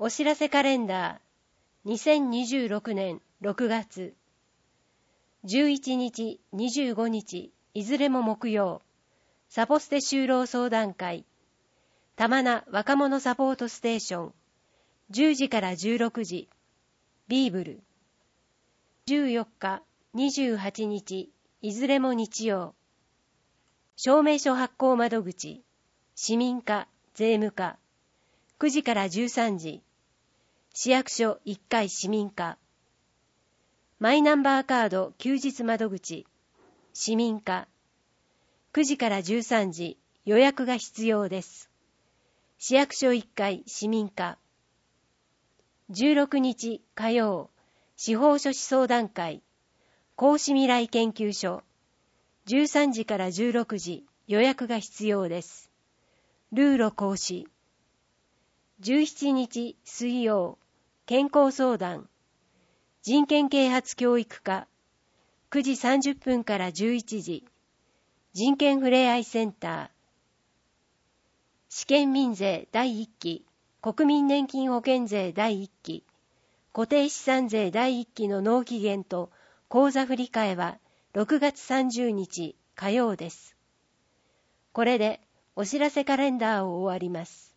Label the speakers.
Speaker 1: お知らせカレンダー2026年6月11日25日いずれも木曜、サポステ就労相談会玉名若者サポートステーション10時から16時ビーブル14日28日いずれも日曜、証明書発行窓口市民課税務課9時から13時、市役所1階市民課、マイナンバーカード休日窓口、市民課、9時から13時、予約が必要です。市役所1階市民課、16日火曜、司法書士相談会、公私未来研究所、13時から16時、予約が必要です。ルーロ講師、17日水曜、健康相談、人権啓発教育課、9時30分から11時、人権ふれあいセンター、試験民税第1期、国民年金保険税第1期、固定資産税第1期の納期限と口座振替は6月30日火曜です。これでお知らせカレンダーを終わります。